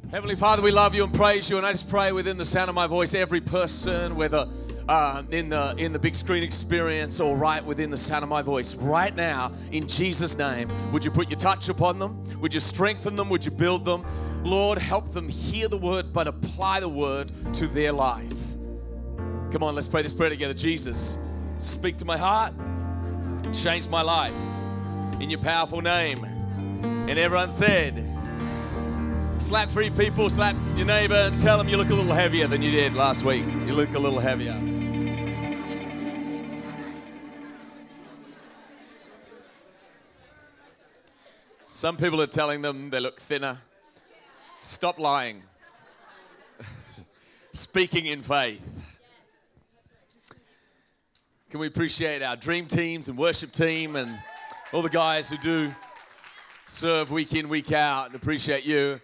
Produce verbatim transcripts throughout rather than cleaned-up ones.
Heavenly Father, we love you and praise you, and I just pray within the sound of my voice, every person, whether uh, in the in the big screen experience or right within the sound of my voice, right now, in Jesus' name, would you put your touch upon them? Would you strengthen them? Would you build them? Lord, help them hear the word, but apply the word to their life. Come on, let's pray this prayer together. Jesus, speak to my heart, change my life, in your powerful name. And everyone said, slap three people, slap your neighbor, and tell them you look a little heavier than you did last week. You look a little heavier. Some people are telling them they look thinner. Stop lying. Speaking in faith. Can we appreciate our dream teams and worship team and all the guys who do serve week in, week out, and appreciate you.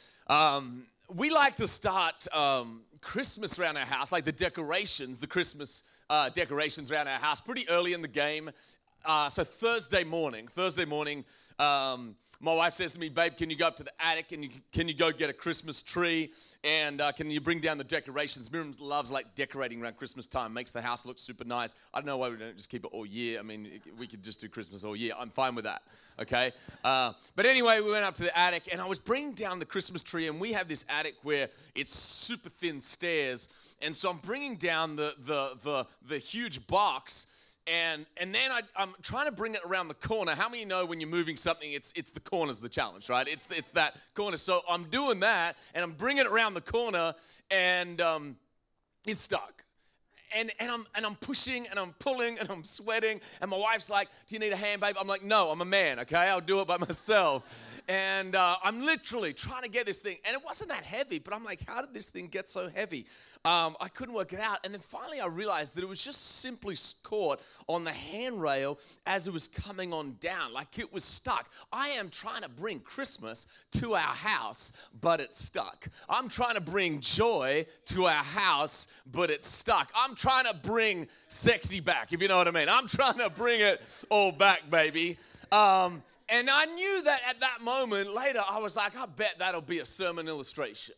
Um, we like to start um, Christmas around our house, like the decorations, the Christmas uh, decorations around our house, pretty early in the game. Uh, so Thursday morning, Thursday morning, um, my wife says to me, babe, can you go up to the attic and you, can you go get a Christmas tree and uh, can you bring down the decorations? Miriam loves like decorating around Christmas time, makes the house look super nice. I don't know why we don't just keep it all year. I mean, we could just do Christmas all year. I'm fine with that, okay? Uh, but anyway, we went up to the attic and I was bringing down the Christmas tree, and we have this attic where it's super thin stairs, and so I'm bringing down the the the, the huge box. And and then I, I'm trying to bring it around the corner. How many know when you're moving something, it's it's the corner's the challenge, right? It's it's that corner. So I'm doing that, and I'm bringing it around the corner, and um, it's stuck. And and I'm and I'm pushing, and I'm pulling, and I'm sweating. And my wife's like, "Do you need a hand, babe?" I'm like, "No, I'm a man. Okay, I'll do it by myself." And uh, I'm literally trying to get this thing, and it wasn't that heavy, but I'm like, how did this thing get so heavy? Um, I couldn't work it out, and then finally I realized that it was just simply caught on the handrail as it was coming on down, like it was stuck. I am trying to bring Christmas to our house, but it's stuck. I'm trying to bring joy to our house, but it's stuck. I'm trying to bring sexy back, if you know what I mean. I'm trying to bring it all back, baby. Um, And I knew that at that moment, later, I was like, I bet that'll be a sermon illustration.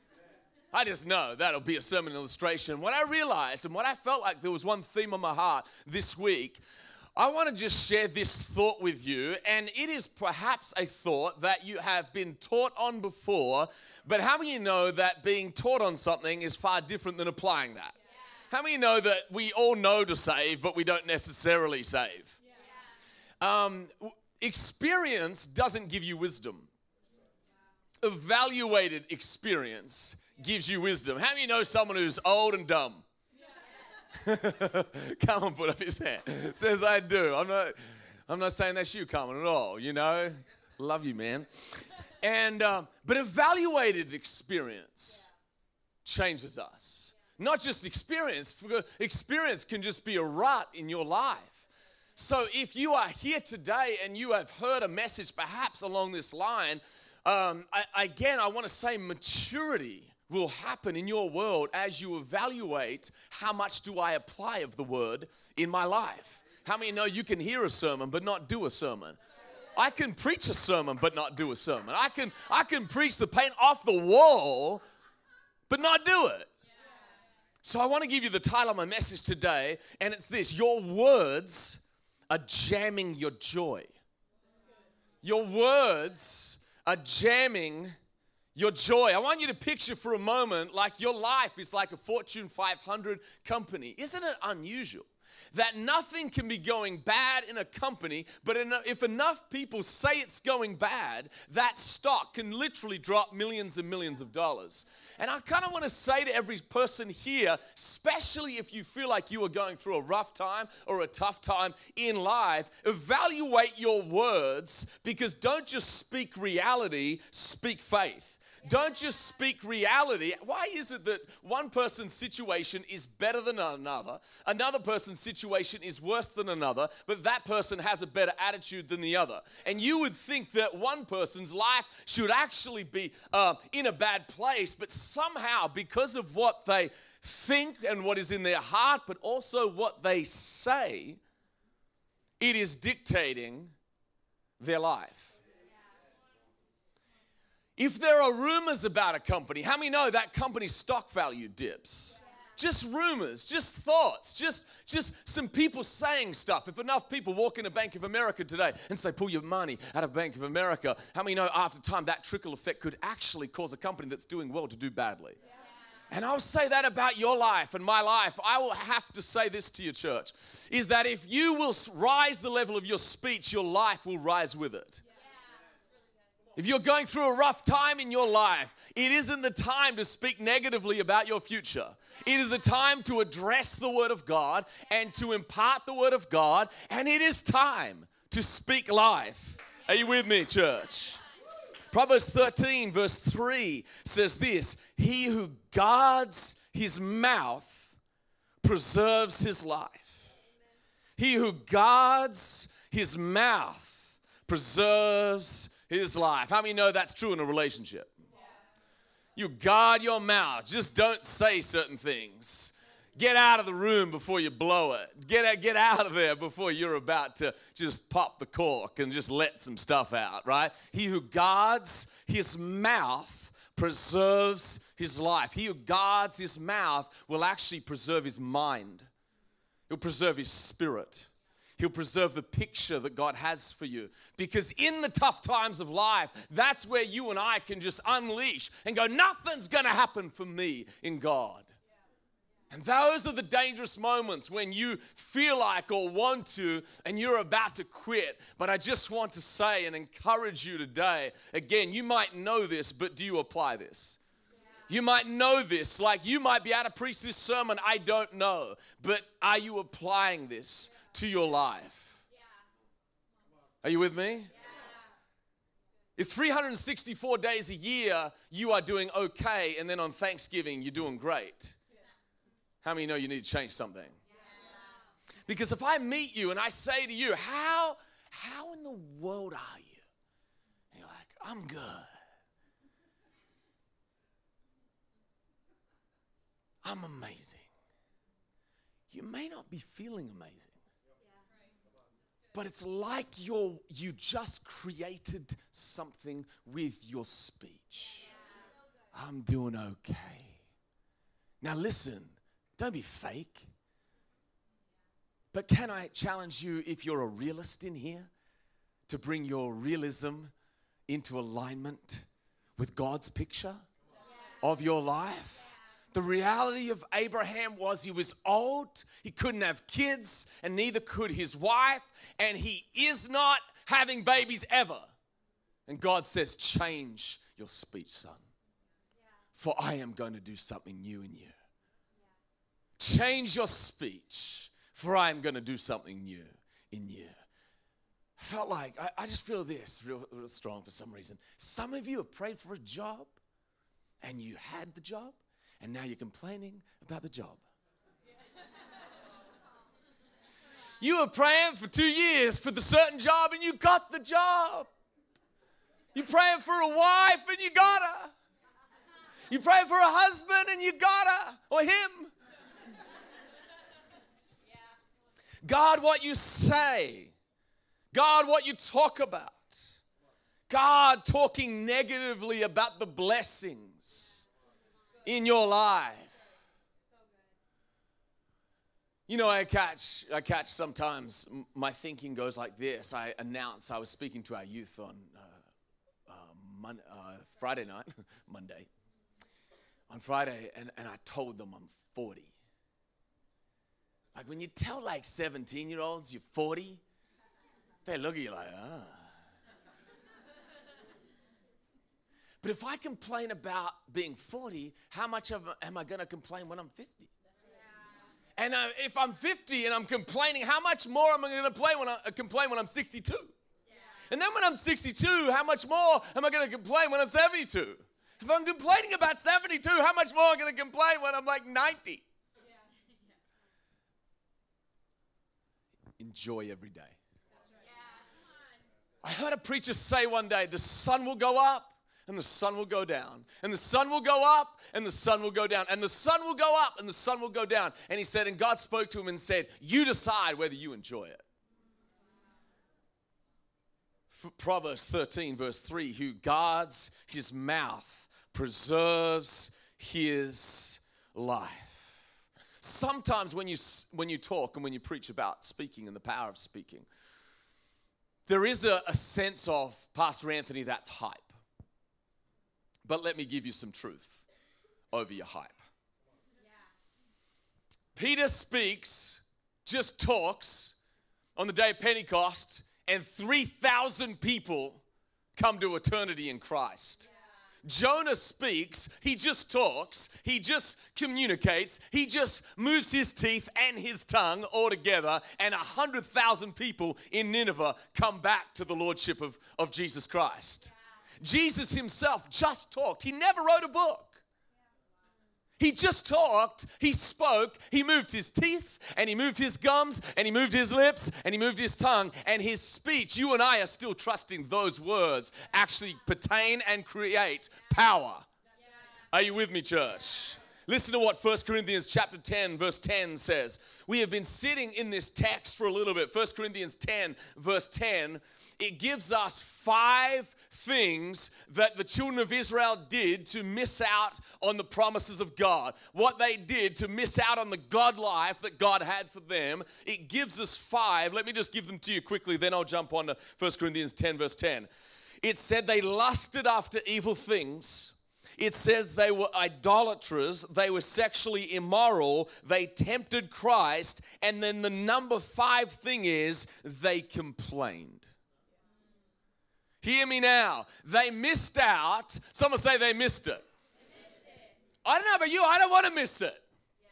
I just know that'll be a sermon illustration. What I realized and what I felt like there was one theme on my heart this week, I want to just share this thought with you. And it is perhaps a thought that you have been taught on before, but how many of you know that being taught on something is far different than applying that? Yeah. How many of you know that we all know to save, but we don't necessarily save? Yeah. Um, Experience doesn't give you wisdom. Evaluated experience gives you wisdom. How many know someone who's old and dumb? Come on, put up his hand. Says I do. I'm not. I'm not saying that's you, Carmen, at all. You know, love you, man. And um, but evaluated experience changes us. Not just experience. Experience can just be a rut in your life. So if you are here today and you have heard a message perhaps along this line, um, I, again, I want to say maturity will happen in your world as you evaluate how much do I apply of the word in my life. How many know you can hear a sermon but not do a sermon? I can preach a sermon but not do a sermon. I can, I can preach the paint off the wall but not do it. So I want to give you the title of my message today, and it's this: your words are jamming your joy. Your words are jamming your joy. I want you to picture for a moment like your life is like a Fortune five hundred company. Isn't it unusual that nothing can be going bad in a company, but if enough people say it's going bad, that stock can literally drop millions and millions of dollars? And I kind of want to say to every person here, especially if you feel like you are going through a rough time or a tough time in life, evaluate your words, because don't just speak reality, speak faith. Don't just speak reality. Why is it that one person's situation is better than another, another person's situation is worse than another, but that person has a better attitude than the other? And you would think that one person's life should actually be uh, in a bad place, but somehow because of what they think and what is in their heart, but also what they say, it is dictating their life. If there are rumors about a company, how many know that company's stock value dips? Just rumors, just thoughts, just, just some people saying stuff. If enough people walk into Bank of America today and say, pull your money out of Bank of America, how many know after time that trickle effect could actually cause a company that's doing well to do badly? Yeah. And I'll say that about your life and my life. I will have to say this to your church, is that if you will rise the level of your speech, your life will rise with it. If you're going through a rough time in your life, it isn't the time to speak negatively about your future. It is the time to address the Word of God and to impart the Word of God, and it is time to speak life. Are you with me, church? Proverbs thirteen verse three says this, he who guards his mouth preserves his life. He who guards his mouth preserves his life. How many know that's true in a relationship? You guard your mouth. Just don't say certain things. Get out of the room before you blow it. Get out, get out of there before you're about to just pop the cork and just let some stuff out, right? He who guards his mouth preserves his life. He who guards his mouth will actually preserve his mind. He'll preserve his spirit. He'll preserve the picture that God has for you. Because in the tough times of life, that's where you and I can just unleash and go, nothing's going to happen for me in God. And those are the dangerous moments when you feel like or want to and you're about to quit. But I just want to say and encourage you today, again, you might know this, but do you apply this? You might know this, like you might be able to preach this sermon, I don't know. But are you applying this to your life? Are you with me? If three hundred sixty-four days a year you are doing okay and then on Thanksgiving you're doing great, how many know you need to change something? Because if I meet you and I say to you, how, how in the world are you? And you're like, I'm good. I'm amazing. You may not be feeling amazing. But it's like you're, you just created something with your speech. I'm doing okay. Now listen, don't be fake. But can I challenge you, if you're a realist in here, to bring your realism into alignment with God's picture of your life? The reality of Abraham was he was old, he couldn't have kids, and neither could his wife, and he is not having babies ever. And God says, change your speech, son, for I am going to do something new in you. Change your speech, for I am going to do something new in you. I felt like, I, I just feel this real, real strong for some reason. Some of you have prayed for a job, and you had the job, and now you're complaining about the job. You were praying for two years for the certain job and you got the job. You're praying for a wife and you got her. You're praying for a husband and you got her or him. God, what you say. God, what you talk about. God talking negatively about the blessings in your life. You know, I catch, I catch sometimes my thinking goes like this. I announced I was speaking to our youth on uh, uh, Mon- uh, Friday night, Monday, on Friday, and, and I told them I'm forty. Like when you tell like seventeen-year-olds you're forty, they look at you like, ah. But if I complain about being forty, how much of am I going to complain when I'm fifty? Yeah. And uh, if I'm fifty and I'm complaining, how much more am I going to play when I, uh, complain when I'm sixty-two? Yeah. And then when I'm sixty-two, how much more am I going to complain when I'm seventy-two? If I'm complaining about seventy-two, how much more am I going to complain when I'm like ninety? Yeah. Enjoy every day. Yeah. I heard a preacher say one day, the sun will go up, and the sun will go down, and the sun will go up, and the sun will go down, and the sun will go up, and the sun will go down. And he said, and God spoke to him and said, you decide whether you enjoy it. Proverbs thirteen, verse three, who guards his mouth preserves his life. Sometimes when you, when you talk and when you preach about speaking and the power of speaking, there is a, a sense of, Pastor Anthony, that's hype. But let me give you some truth over your hype. Yeah. Peter speaks, just talks on the day of Pentecost, and three thousand people come to eternity in Christ. Jonah speaks, he just talks, he just communicates, he just moves his teeth and his tongue all together, and a hundred thousand people in Nineveh come back to the lordship of, of Jesus Christ. Yeah. Jesus himself just talked. He never wrote a book. He just talked, he spoke, he moved his teeth, and he moved his gums, and he moved his lips, and he moved his tongue, and his speech, you and I are still trusting those words actually pertain and create power. Are you with me, church? Listen to what First Corinthians chapter ten, verse ten says. We have been sitting in this text for a little bit. First Corinthians ten, verse ten, it gives us five things that the children of Israel did to miss out on the promises of God. What they did to miss out on the God life that God had for them. It gives us five. Let me just give them to you quickly, then I'll jump on to First Corinthians ten, verse ten. It said they lusted after evil things. It says they were idolaters, they were sexually immoral, they tempted Christ, and then the number five thing is they complained. Hear me now. They missed out. Someone say they missed it. They missed it. I don't know about you. I don't want to miss it.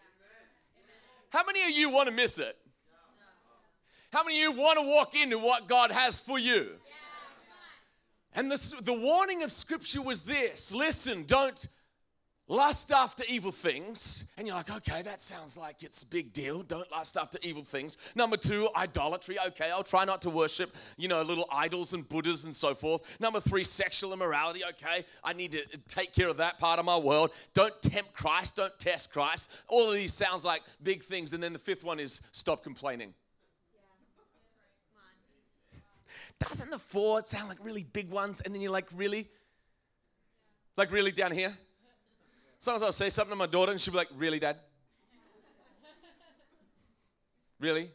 Yeah. How many of you want to miss it? No. How many of you want to walk into what God has for you? Yeah. And the, the warning of Scripture was this. Listen, don't lust after evil things. And you're like, okay, that sounds like it's a big deal. Don't lust after evil things. Number two, idolatry. Okay, I'll try not to worship, you know, little idols and Buddhas and so forth. Number three, sexual immorality. Okay, I need to take care of that part of my world. Don't tempt Christ. Don't test Christ. All of these sounds like big things. And then the fifth one is stop complaining. Doesn't the four sound like really big ones? And then you're like, really? Like, really down here? Sometimes I'll say something to my daughter and she'll be like, really, Dad? Really?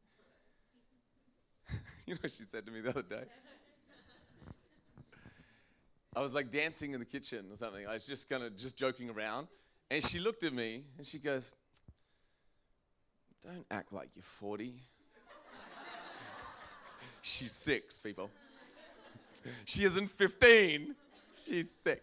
You know what she said to me the other day? I was like dancing in the kitchen or something. I was just kind of just joking around. And she looked at me and she goes, don't act like you're forty. She's six, people. She isn't fifteen. She's six.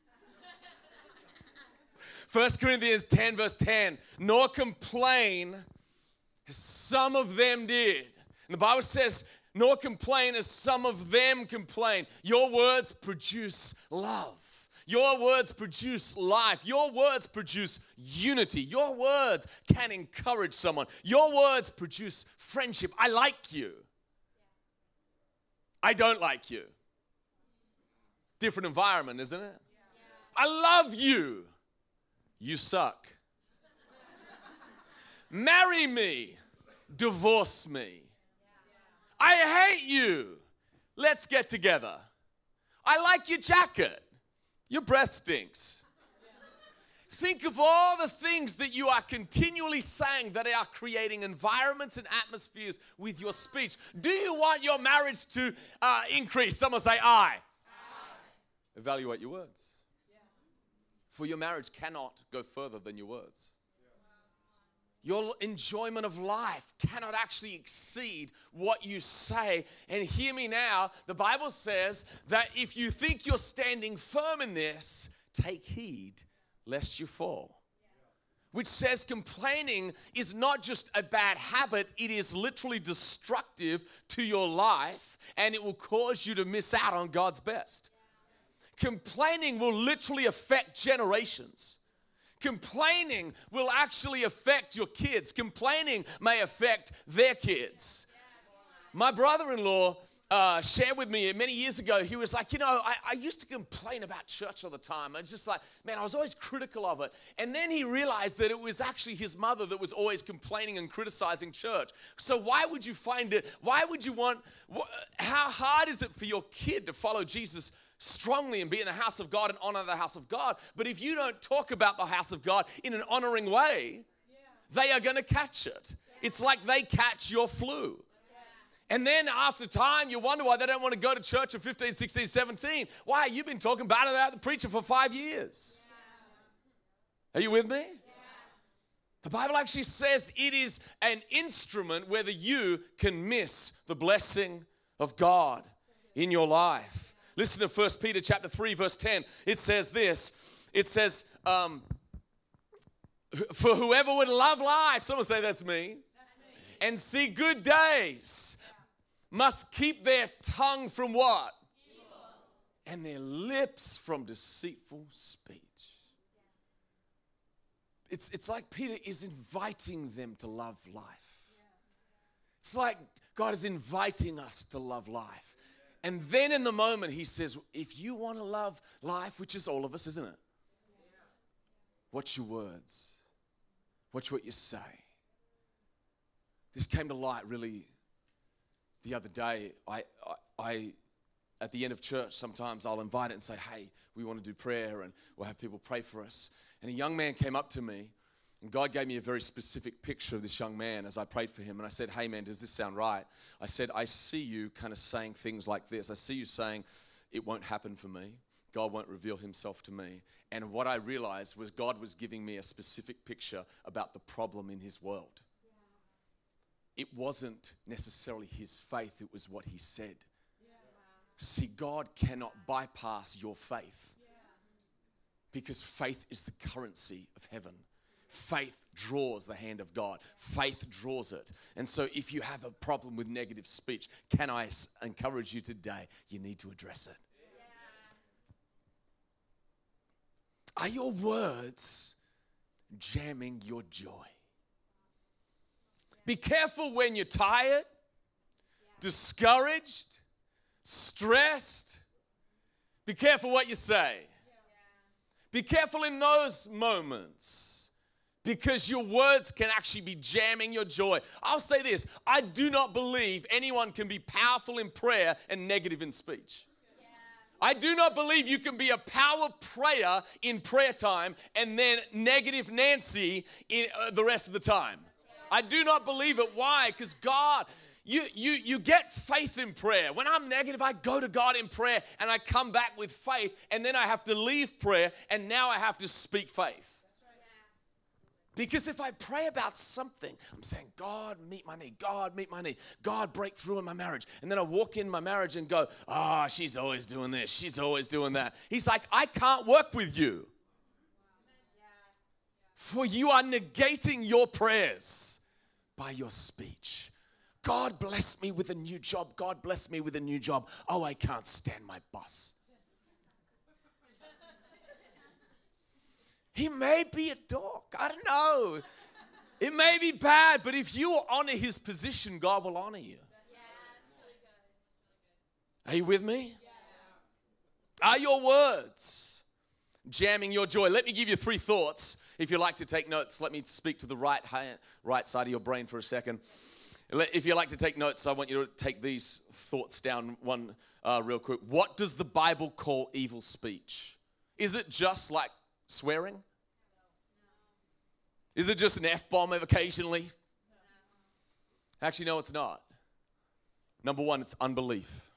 First Corinthians ten, verse ten. Nor complain as some of them did. And the Bible says, nor complain as some of them complain. Your words produce love. Your words produce life. Your words produce unity. Your words can encourage someone. Your words produce friendship. I like you. I don't like you. Different environment, isn't it? I love you. You suck. Marry me. Divorce me. I hate you. Let's get together. I like your jacket. Your breath stinks. Think of all the things that you are continually saying that are creating environments and atmospheres with your speech. Do you want your marriage to uh, increase? Someone say, I. I. Evaluate your words. Yeah. For your marriage cannot go further than your words. Yeah. Your enjoyment of life cannot actually exceed what you say. And hear me now, the Bible says that if you think you're standing firm in this, take heed lest you fall. Which says complaining is not just a bad habit, it is literally destructive to your life and it will cause you to miss out on God's best. Complaining will literally affect generations. Complaining will actually affect your kids. Complaining may affect their kids. My brother-in-law uh, shared with me many years ago. He was like, you know, I, I used to complain about church all the time. I was just like, man, I was always critical of it. And then he realized that it was actually his mother that was always complaining and criticizing church. So why would you find it, why would you want, how hard is it for your kid to follow Jesus strongly and be in the house of God and honor the house of God? But if you don't talk about the house of God in an honoring way, they are going to catch it. It's like they catch your flu. And then after time, you wonder why they don't want to go to church at fifteen, sixteen, seventeen. Why? You've been talking bad about the preacher for five years. Are you with me? The Bible actually says it is an instrument whether you can miss the blessing of God in your life. Listen to First Peter chapter three, verse ten. It says this. It says, um, for whoever would love life, someone say that's me, that's me, and see good days, must keep their tongue from what? Evil. And their lips from deceitful speech. It's, it's like Peter is inviting them to love life. It's like God is inviting us to love life. And then in the moment he says, if you want to love life, which is all of us, isn't it? Watch your words. Watch what you say. This came to light really the other day. I, I, I, at the end of church, sometimes I'll invite it and say, hey, we want to do prayer, and we'll have people pray for us. And a young man came up to me, and God gave me a very specific picture of this young man as I prayed for him. And I said, hey, man, does this sound right? I said, I see you kind of saying things like this. I see you saying, it won't happen for me. God won't reveal himself to me. And what I realized was God was giving me a specific picture about the problem in his world. Yeah. It wasn't necessarily his faith, it was what he said. Yeah. See, God cannot bypass your faith, yeah, because faith is the currency of heaven. Faith draws the hand of God. Faith draws it. And so if you have a problem with negative speech, can I encourage you today, you need to address it. Are your words jamming your joy? Be careful when you're tired, discouraged, stressed. Be careful what you say. Be careful in those moments, because your words can actually be jamming your joy. I'll say this, I do not believe anyone can be powerful in prayer and negative in speech. I do not believe you can be a power prayer in prayer time and then negative Nancy in uh, the rest of the time. I do not believe it. Why? Because God, you, you, you get faith in prayer. When I'm negative, I go to God in prayer and I come back with faith, and then I have to leave prayer and now I have to speak faith. Because if I pray about something, I'm saying, God, meet my need. God, meet my need. God, break through in my marriage. And then I walk in my marriage and go, ah, oh, she's always doing this. She's always doing that. He's like, I can't work with you. For you are negating your prayers by your speech. God bless me with a new job. God bless me with a new job. Oh, I can't stand my boss. He may be a dork. I don't know. It may be bad, but if you honor his position, God will honor you. Yeah, that's really good. Are you with me? Yeah. Are your words jamming your joy? Let me give you three thoughts. If you like to take notes, let me speak to the right hand, right side of your brain for a second. If you like to take notes, I want you to take these thoughts down one uh, real quick. What does the Bible call evil speech? Is it just like swearing? Is it just an F-bomb occasionally? Actually, no, it's not. Number one, it's unbelief.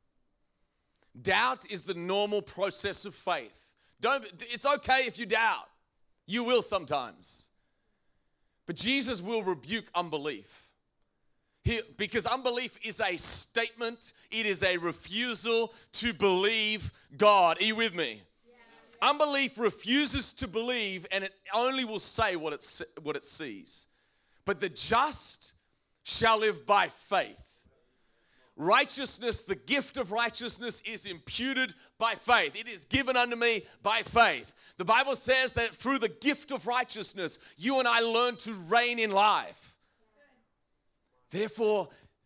Doubt is the normal process of faith. Don't, it's okay if you doubt. You will sometimes. But Jesus will rebuke unbelief. He, because unbelief is a statement. It is a refusal to believe God. Are you with me? Unbelief refuses to believe, and it only will say what it, what it sees. But the just shall live by faith. Righteousness, the gift of righteousness, is imputed by faith. It is given unto me by faith. The Bible says that through the gift of righteousness, you and I learn to reign in life. Therefore,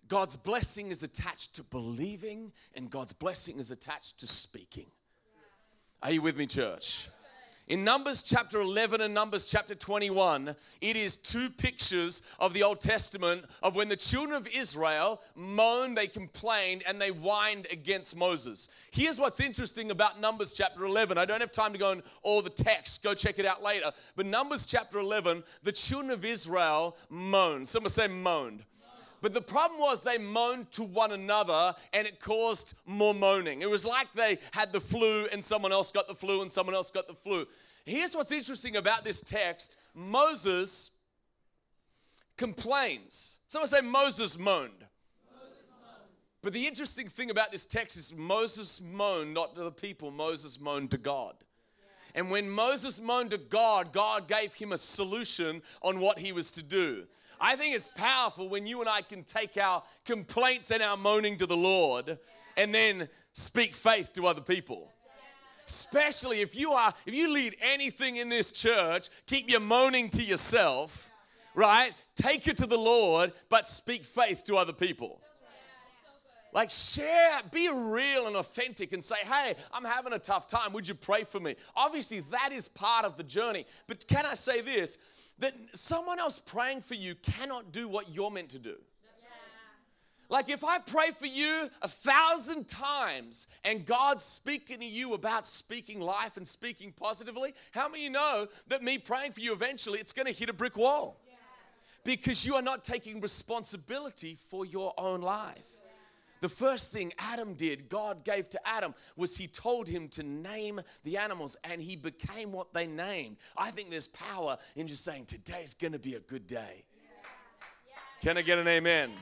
God's blessing is attached to believing, and God's blessing is attached to speaking. Are you with me, church? In Numbers chapter eleven and Numbers chapter twenty-one, it is two pictures of the Old Testament of when the children of Israel moaned, they complained, and they whined against Moses. Here's what's interesting about Numbers chapter eleven. I don't have time to go in all the text. Go check it out later. But Numbers chapter eleven, the children of Israel moaned. Someone say moaned. But the problem was they moaned to one another, and it caused more moaning. It was like they had the flu and someone else got the flu and someone else got the flu. Here's what's interesting about this text. Moses complains. Someone say Moses moaned. Moses moaned. But the interesting thing about this text is Moses moaned not to the people. Moses moaned to God. And when Moses moaned to God, God gave him a solution on what he was to do. I think it's powerful when you and I can take our complaints and our moaning to the Lord and then speak faith to other people. Especially if you are, if you lead anything in this church, keep your moaning to yourself, right? Take it to the Lord, but speak faith to other people. Like share, be real and authentic and say, hey, I'm having a tough time. Would you pray for me? Obviously, that is part of the journey. But can I say this? That someone else praying for you cannot do what you're meant to do. Yeah. Like if I pray for you a thousand times and God's speaking to you about speaking life and speaking positively, how many of you know that me praying for you eventually, it's going to hit a brick wall? Yeah. Because you are not taking responsibility for your own life. The first thing Adam did, God gave to Adam, was he told him to name the animals, and he became what they named. I think there's power in just saying, today's going to be a good day. Can I get an amen?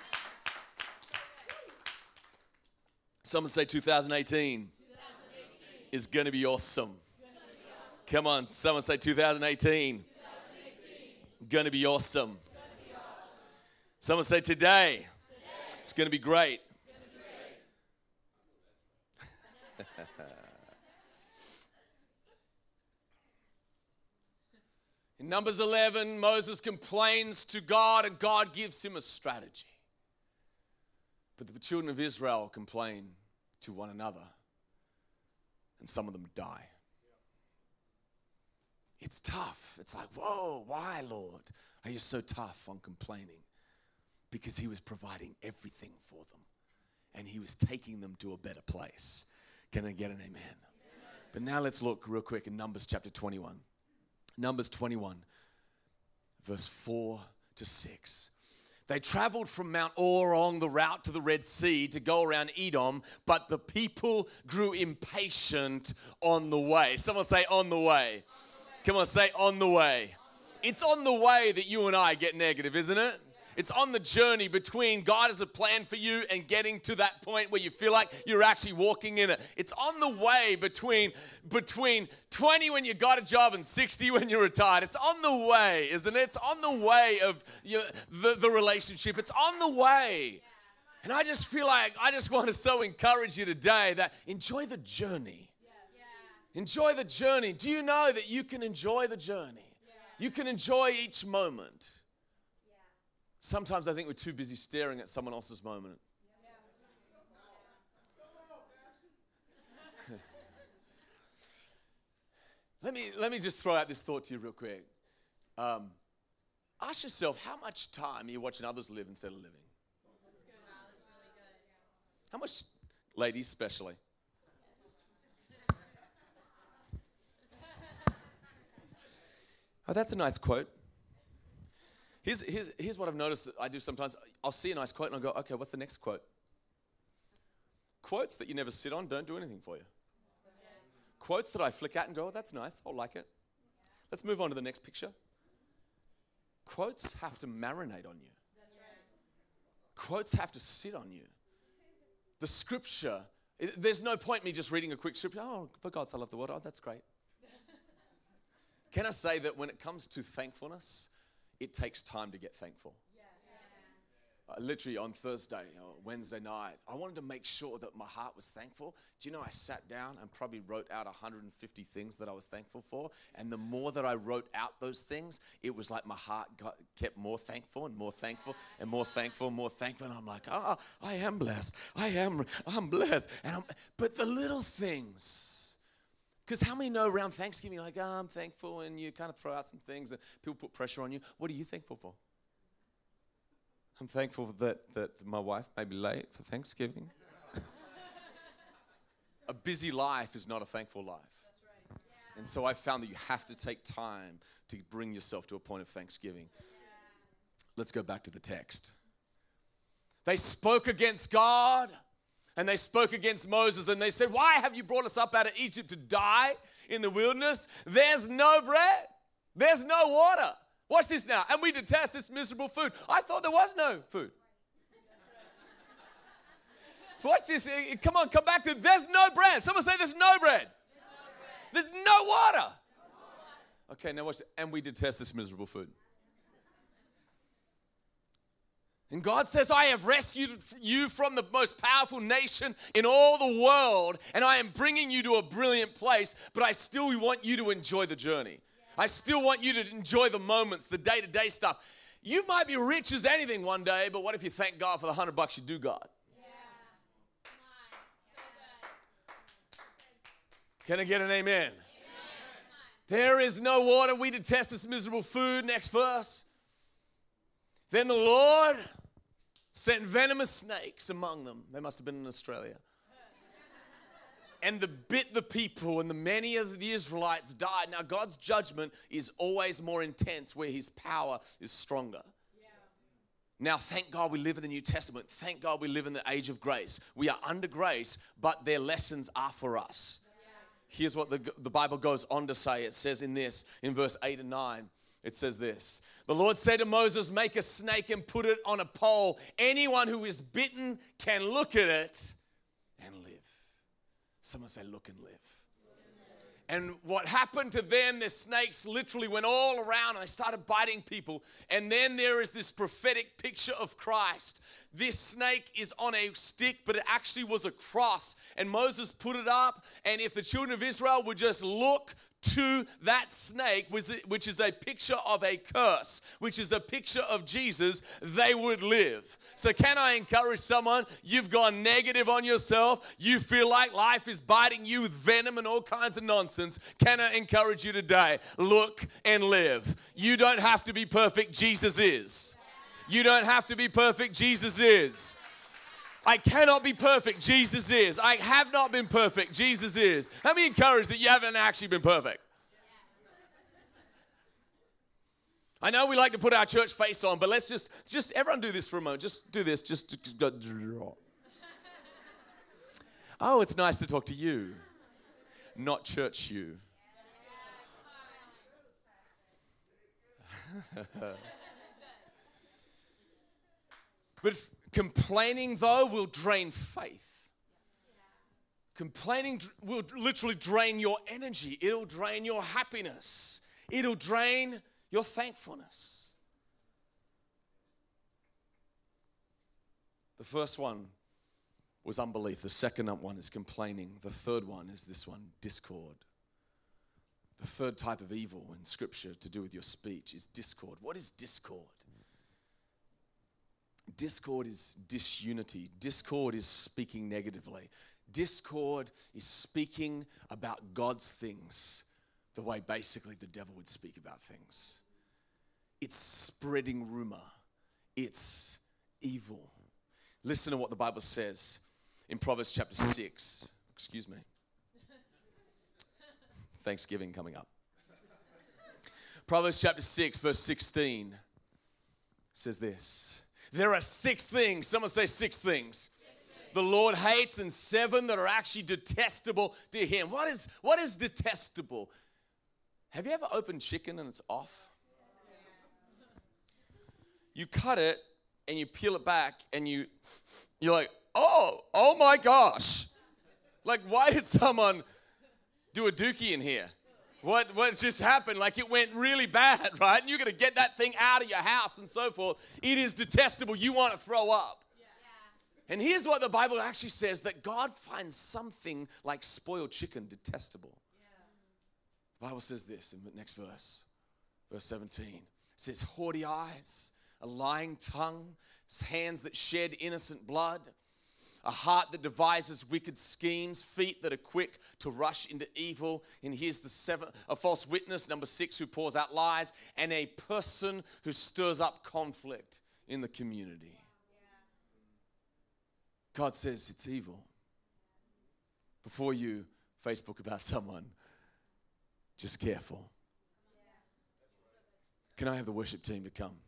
Someone say two thousand eighteen is going to be awesome. Come on, someone say two thousand eighteen. Going to be awesome. Someone say today, it's going to be great. In Numbers eleven, Moses complains to God and God gives him a strategy. But the children of Israel complain to one another and some of them die. It's tough. It's like, whoa, why, Lord, are you so tough on complaining? Because he was providing everything for them and he was taking them to a better place. Can I get an amen? Amen. But now let's look real quick in Numbers chapter twenty-one. Numbers twenty-one, verse four to six. They traveled from Mount Or along the route to the Red Sea to go around Edom, but the people grew impatient on the way. Someone say on the way. On the way. Come on, say on the way. On the way. It's on the way that you and I get negative, isn't it? It's on the journey between God has a plan for you and getting to that point where you feel like you're actually walking in it. It's on the way between, between twenty when you got a job and sixty when you're retired. It's on the way, isn't it? It's on the way of your, the, the relationship. It's on the way. And I just feel like I just want to so encourage you today that enjoy the journey. Enjoy the journey. Do you know that you can enjoy the journey? You can enjoy each moment. Sometimes I think we're too busy staring at someone else's moment. let me let me just throw out this thought to you real quick. Um, ask yourself, how much time are you watching others live instead of living? That's good. Wow, that's really good. How much, ladies especially? Oh, that's a nice quote. Here's, here's, here's what I've noticed I do sometimes. I'll see a nice quote and I'll go, okay, what's the next quote? Quotes that you never sit on don't do anything for you. Quotes that I flick at and go, oh, that's nice, I'll like it. Let's move on to the next picture. Quotes have to marinate on you. Quotes have to sit on you. The scripture, there's no point me just reading a quick scripture. Oh, for God so loved the world. Oh, that's great. Can I say that when it comes to thankfulness, it takes time to get thankful. uh, literally on Thursday or Wednesday night, I wanted to make sure that my heart was thankful. Do you know I sat down and probably wrote out one hundred fifty things that I was thankful for? And the more that I wrote out those things, it was like my heart got, kept more thankful and more thankful and more thankful and more thankful. And I'm like, oh, I am blessed. I am, I'm blessed. And I'm, but the little things, because how many know around Thanksgiving, you're like, oh, I'm thankful, and you kind of throw out some things and people put pressure on you. What are you thankful for? I'm thankful that, that my wife may be late for Thanksgiving. A busy life is not a thankful life. That's right. Yeah. And so I found that you have to take time to bring yourself to a point of thanksgiving. Yeah. Let's go back to the text. They spoke against God, and they spoke against Moses, and they said, why have you brought us up out of Egypt to die in the wilderness? There's no bread. There's no water. Watch this now. And we detest this miserable food. I thought there was no food. Watch this. Come on, come back to there's no bread. Someone say there's no bread. There's no, there's no water. No water. Okay, now watch this. And we detest this miserable food. And God says, I have rescued you from the most powerful nation in all the world, and I am bringing you to a brilliant place, but I still want you to enjoy the journey. I still want you to enjoy the moments, the day-to-day stuff. You might be rich as anything one day, but what if you thank God for the hundred bucks you do got? Yeah. Come on. So good. Can I get an amen? Amen. There is no water. We detest this miserable food. Next verse. Then the Lord sent venomous snakes among them. They must have been in Australia. And they bit the people, and the many of the Israelites died. Now, God's judgment is always more intense where his power is stronger. Yeah. Now, thank God we live in the New Testament. Thank God we live in the age of grace. We are under grace, but their lessons are for us. Yeah. Here's what the, the Bible goes on to say. It says in this, in verse eight and nine, it says this. The Lord said to Moses, make a snake and put it on a pole. Anyone who is bitten can look at it and live. Someone say, look and live. And what happened to them, the snakes literally went all around and they started biting people. And then there is this prophetic picture of Christ. This snake is on a stick, but it actually was a cross. And Moses put it up. And if the children of Israel would just look to that snake, which is a picture of a curse, which is a picture of Jesus, they would live. So can I encourage someone? You've gone negative on yourself. You feel like life is biting you with venom and all kinds of nonsense. Can I encourage you today? Look and live. You don't have to be perfect. Jesus is. You don't have to be perfect. Jesus is. I cannot be perfect. Jesus is. I have not been perfect. Jesus is. How many encouraged that you haven't actually been perfect? I know we like to put our church face on, but let's just, just everyone do this for a moment. Just do this. Just draw. Oh, it's nice to talk to you, not church you. But if complaining, though, will drain faith. Complaining will literally drain your energy. It'll drain your happiness. It'll drain your thankfulness. The first one was unbelief. The second one is complaining. The third one is this one, discord. The third type of evil in Scripture to do with your speech is discord. What is discord? Discord is disunity. Discord is speaking negatively. Discord is speaking about God's things the way basically the devil would speak about things. It's spreading rumor. It's evil. Listen to what the Bible says in Proverbs chapter six. Excuse me. Thanksgiving coming up. Proverbs chapter six, verse sixteen says this. There are six things. Someone say six things. The Lord hates, and seven that are actually detestable to him. What is, what is detestable? Have you ever opened chicken and it's off? You cut it and you peel it back and you, you're like, oh, oh my gosh. Like, why did someone do a dookie in here? What, what just happened? Like it went really bad, right? And you're going to get that thing out of your house and so forth. It is detestable. You want to throw up. Yeah. And here's what the Bible actually says, that God finds something like spoiled chicken detestable. Yeah. The Bible says this in the next verse, verse seventeen. It says, haughty eyes, a lying tongue, hands that shed innocent blood, a heart that devises wicked schemes, feet that are quick to rush into evil. And here's the seven, a false witness, number six, who pours out lies, and a person who stirs up conflict in the community. God says it's evil. Before you Facebook about someone, just careful. Can I have the worship team to come?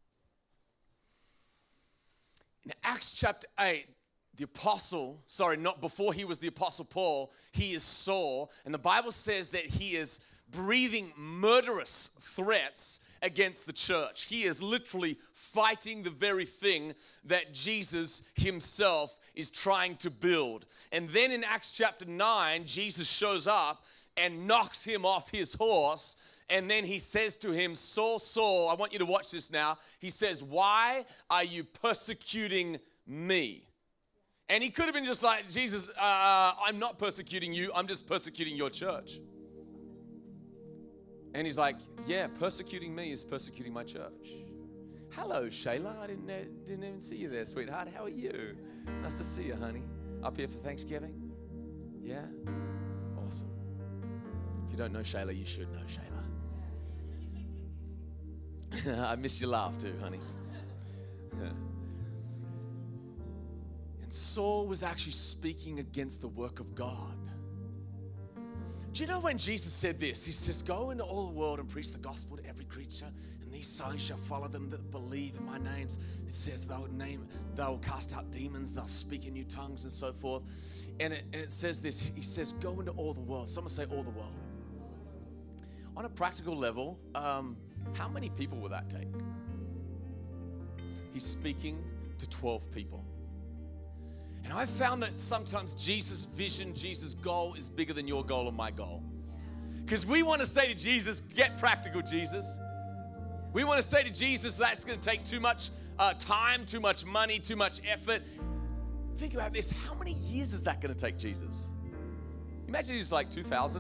In Acts chapter eight, the apostle, sorry, not before he was the apostle Paul, he is Saul, and the Bible says that he is breathing murderous threats against the church. He is literally fighting the very thing that Jesus himself is trying to build. And then in Acts chapter nine, Jesus shows up and knocks him off his horse, and then he says to him, Saul, Saul, I want you to watch this now. He says, why are you persecuting me? And he could have been just like, Jesus, uh, I'm not persecuting you. I'm just persecuting your church. And he's like, yeah, persecuting me is persecuting my church. Hello, Shayla. I didn't, didn't even see you there, sweetheart. How are you? Nice to see you, honey. Up here for Thanksgiving? Yeah? Awesome. If you don't know Shayla, you should know Shayla. I miss your laugh too, honey. And Saul was actually speaking against the work of God. Do you know when Jesus said this? He says, go into all the world and preach the gospel to every creature, and these signs shall follow them that believe in my names. It says they'll name, they'll cast out demons, they'll speak in new tongues and so forth. And it, and it says this, he says, go into all the world. Someone say all the world. On a practical level, um, how many people will that take? He's speaking to twelve people. And I found that sometimes Jesus' vision, Jesus' goal is bigger than your goal and my goal. Because we want to say to Jesus, get practical, Jesus. We want to say to Jesus, that's going to take too much uh, time, too much money, too much effort. Think about this. How many years is that going to take Jesus? Imagine he's like two thousand.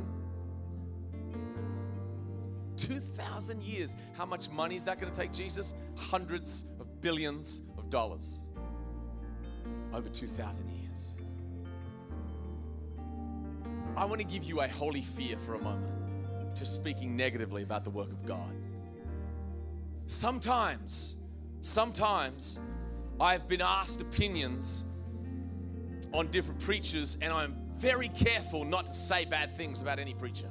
two thousand years. How much money is that going to take Jesus? Hundreds of billions of dollars. Over two thousand years. I want to give you a holy fear for a moment to speaking negatively about the work of God. Sometimes, sometimes I've been asked opinions on different preachers, and I'm very careful not to say bad things about any preacher.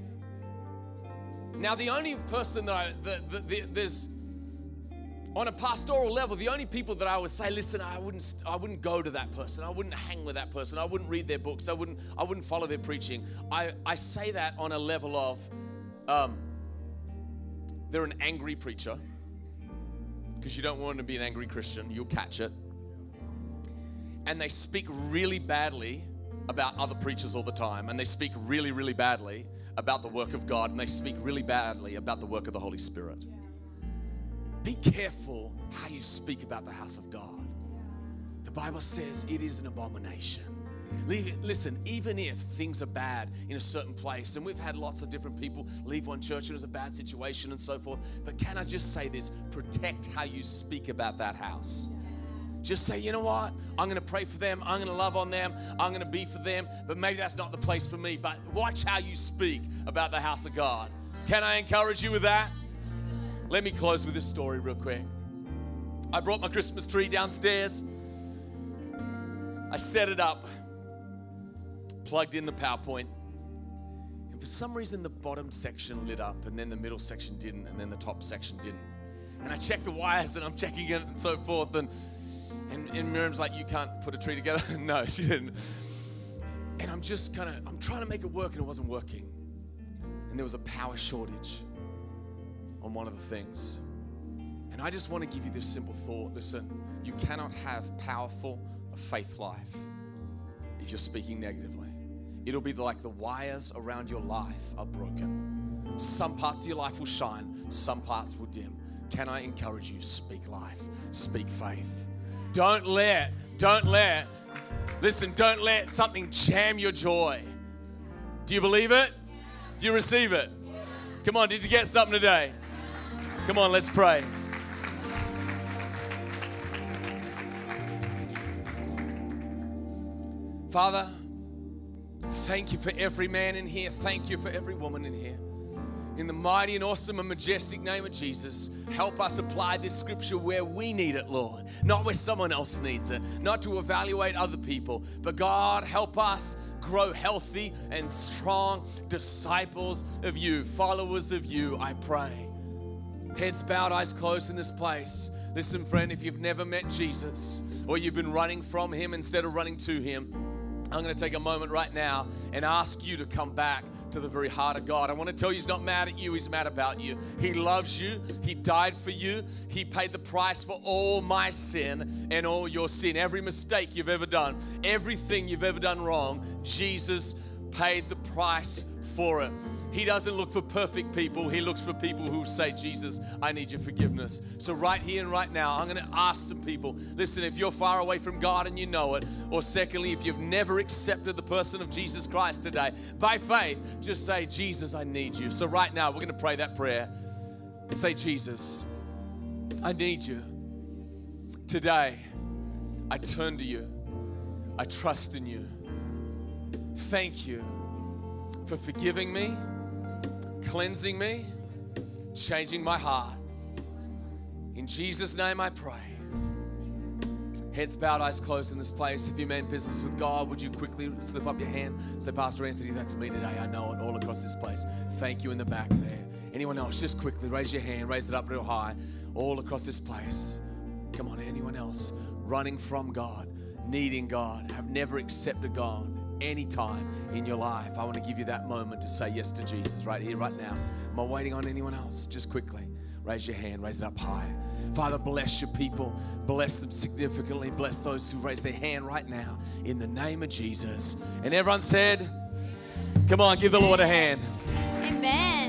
Now, the only person that I, the, the, the, there's, on a pastoral level, the only people that I would say, listen, I wouldn't, I wouldn't go to that person. I wouldn't hang with that person. I wouldn't read their books. I wouldn't, I wouldn't follow their preaching. I, I say that on a level of, um, they're an angry preacher, because you don't want to be an angry Christian. You'll catch it. And they speak really badly about other preachers all the time. And they speak really, really badly about the work of God. And they speak really badly about the work of the Holy Spirit. Be careful how you speak about the house of God. The Bible says it is an abomination. Listen, even if things are bad in a certain place, and we've had lots of different people leave one church and it was a bad situation and so forth, but can I just say this? Protect how you speak about that house. Just say, you know what? I'm going to pray for them. I'm going to love on them. I'm going to be for them, but maybe that's not the place for me. But watch how you speak about the house of God. Can I encourage you with that? Let me close with this story real quick. I brought my Christmas tree downstairs. I set it up, plugged in the PowerPoint, and for some reason the bottom section lit up, and then the middle section didn't, and then the top section didn't. And I checked the wires, and I'm checking it and so forth, and and, and Miriam's like, you can't put a tree together? No, she didn't. And I'm just kind of, I'm trying to make it work, and it wasn't working. And there was a power shortage on one of the things. And I just want to give you this simple thought. Listen, you cannot have powerful a faith life if you're speaking negatively. it'll be like the wires around your life are broken. Some parts of your life will shine, some parts will dim. Can I encourage you? Speak life, speak faith. Don't let, don't let, listen, don't let something jam your joy. Do you believe it? Do you receive it? Come on, did you get something today? Come on, let's pray. Father, thank you for every man in here. Thank you for every woman in here. In the mighty and awesome and majestic name of Jesus, help us apply this scripture where we need it, Lord. Not where someone else needs it. Not to evaluate other people. But God, help us grow healthy and strong disciples of you, followers of you, I pray. Heads bowed, eyes closed in this place. Listen, friend, if you've never met Jesus or you've been running from him instead of running to him, I'm going to take a moment right now and ask you to come back to the very heart of God. I want to tell you he's not mad at you, he's mad about you. He loves you, he died for you, he paid the price for all my sin and all your sin. Every mistake you've ever done, everything you've ever done wrong, Jesus paid the price for it. He doesn't look for perfect people. He looks for people who say, Jesus, I need your forgiveness. So right here and right now, I'm going to ask some people. Listen, if you're far away from God and you know it, or secondly, if you've never accepted the person of Jesus Christ today, by faith, just say, Jesus, I need you. So right now, we're going to pray that prayer. Say, Jesus, I need you. Today, I turn to you. I trust in you. Thank you for forgiving me, cleansing me, changing my heart. In Jesus' name I pray. Heads bowed, eyes closed in this place. If you mean business with God, would you quickly slip up your hand? Say, Pastor Anthony, that's me today. I know it, all across this place. Thank you in the back there. Anyone else, just quickly raise your hand, raise it up real high, all across this place. Come on, anyone else running from God, needing God, have never accepted God any time in your life? I want to give you that moment to say yes to Jesus right here, right now. Am I waiting on anyone else? Just quickly raise your hand, raise it up high. Father, bless your people, bless them significantly, bless those who raise their hand right now in the name of Jesus. And everyone said, come on, give the Lord a hand. Amen.